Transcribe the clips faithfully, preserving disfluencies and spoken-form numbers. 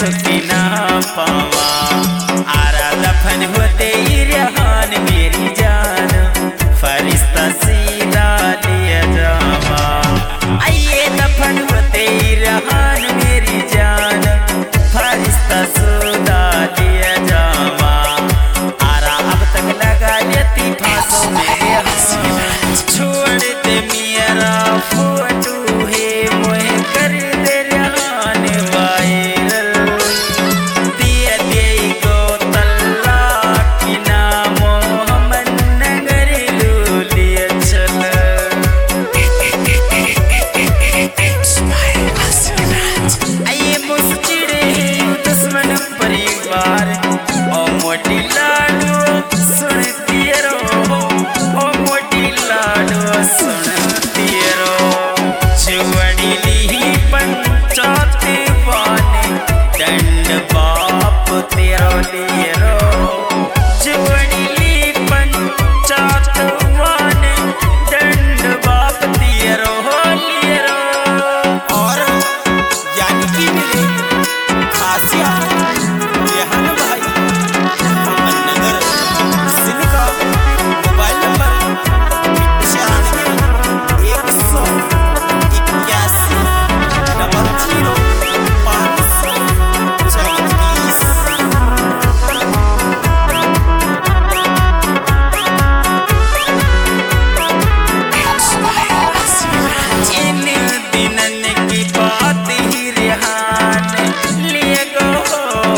छुट्टी ना पावा। आरा दफन होते ही रेहान मेरी जान, फरिश्ता सीधा लिया जावा। आइए दफन होते ही रेहान मेरी जान, फरिश्ता सीधा लिया जावा। आरा अब तक लगा लेती फांसों मेरे हाथ, छोड़ दे मेरा फोटो है मोहे कर दे रेहान वायरल। दिया दे गो तल्लाक की नामो हमन नगर लूलिया चल। आइए मुझचिड़े दुश्मन परिवार ओ मोटी लाडो सुन तेरो, ओ मोटी लाडो सुन तेरो। जुवड़ी ली पंचायत वाने दंड बाप तेरो लियो। जुवड़ी ली पंचायत वाने दंड बाप तेरो लियो। और यानी कि मेरे खासिया रेहान भाई मोहम्मद नगर जिनका मोबाइल नंबर पचानवे एक सौ इक्यासी डबल जीरो पाँच सौ चौंतीस। इन दिनन की बात ही रेहान लिए गो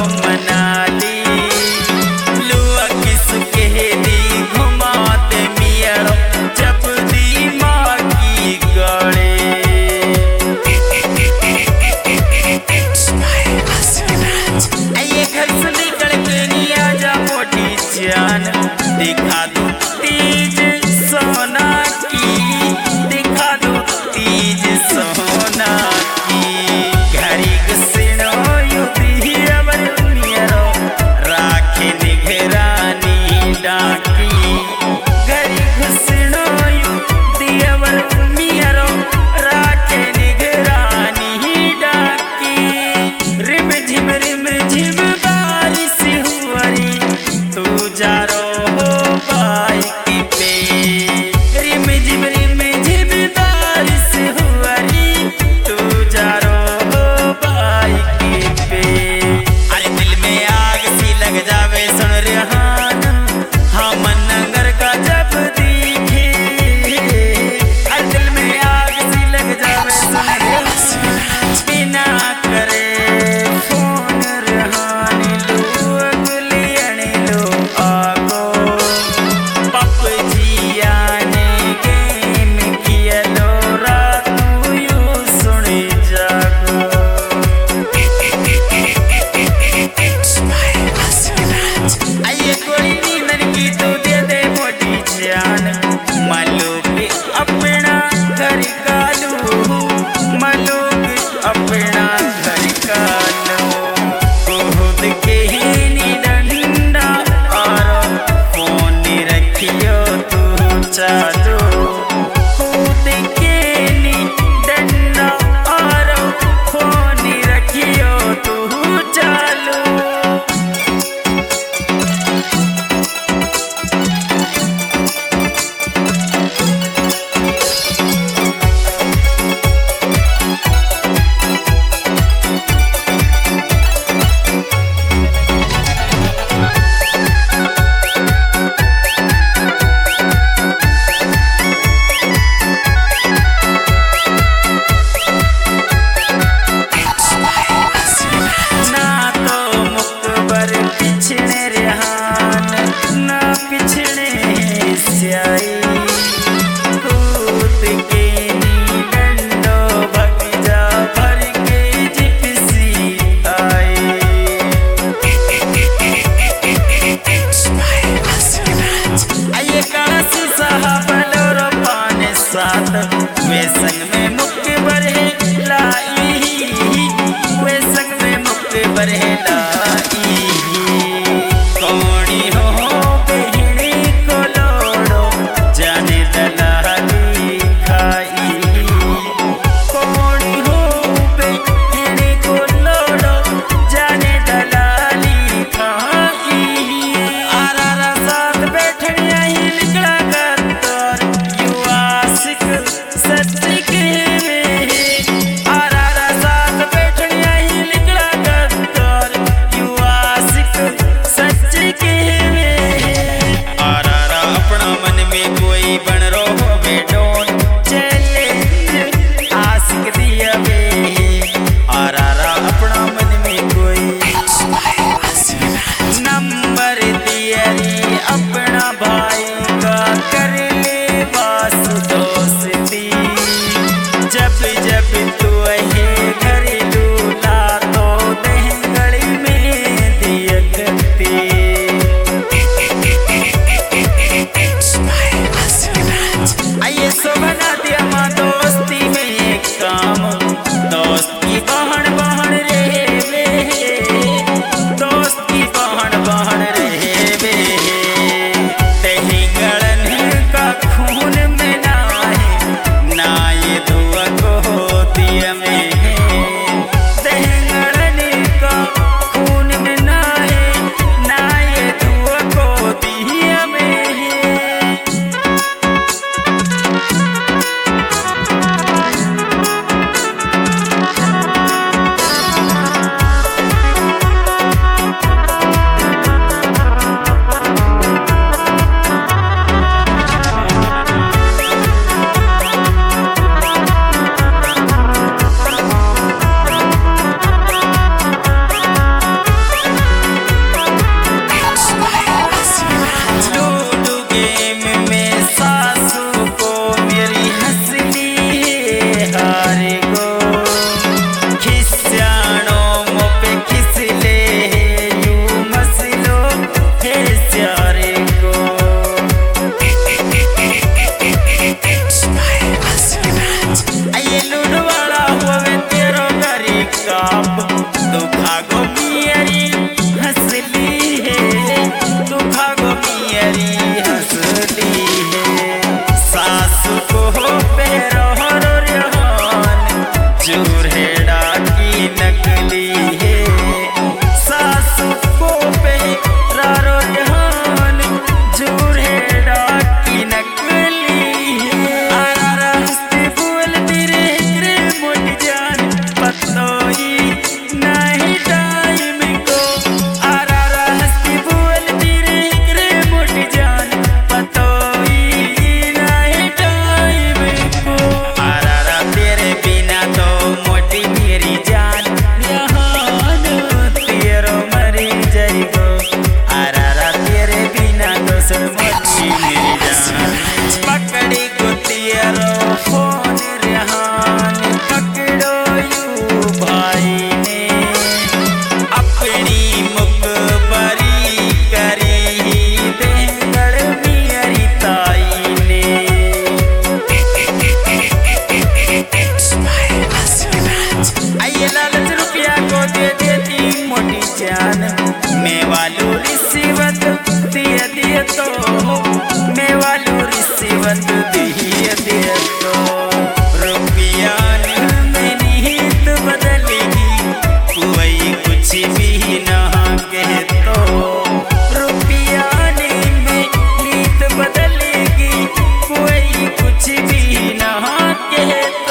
मैं वालू रिसीवत दिए दिए तो मैं वालू रिसीवत दिए दिए तो रुपया में नीत बदलेगी कोई कुछ भी ना कहे तो रुपया में नीत बदलेगी कोई कुछ भी ना कहे तो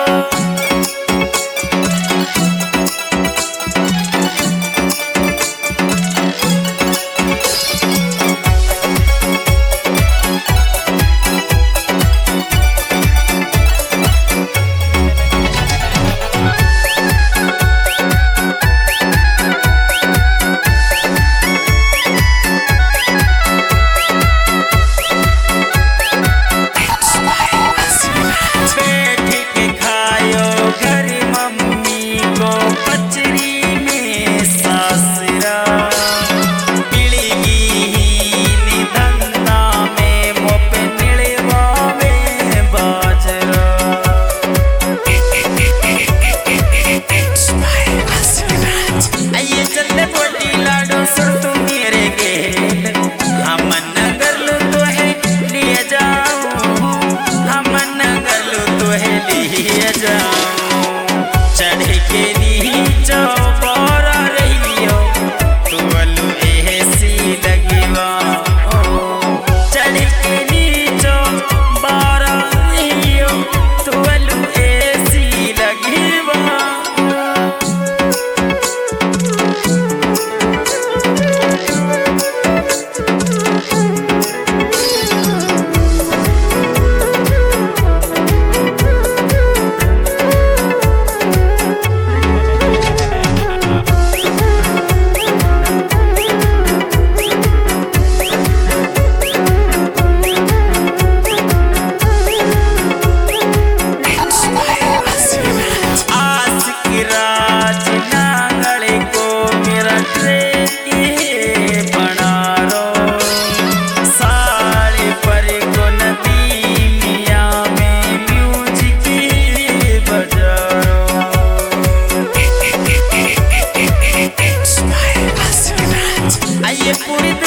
चढ़ के नीचो बोरा रहियो तुवलु ऐसी लगीवा चढ़ के नीचो बोरा रहियो तुवलु ऐसी लगीवा पूरी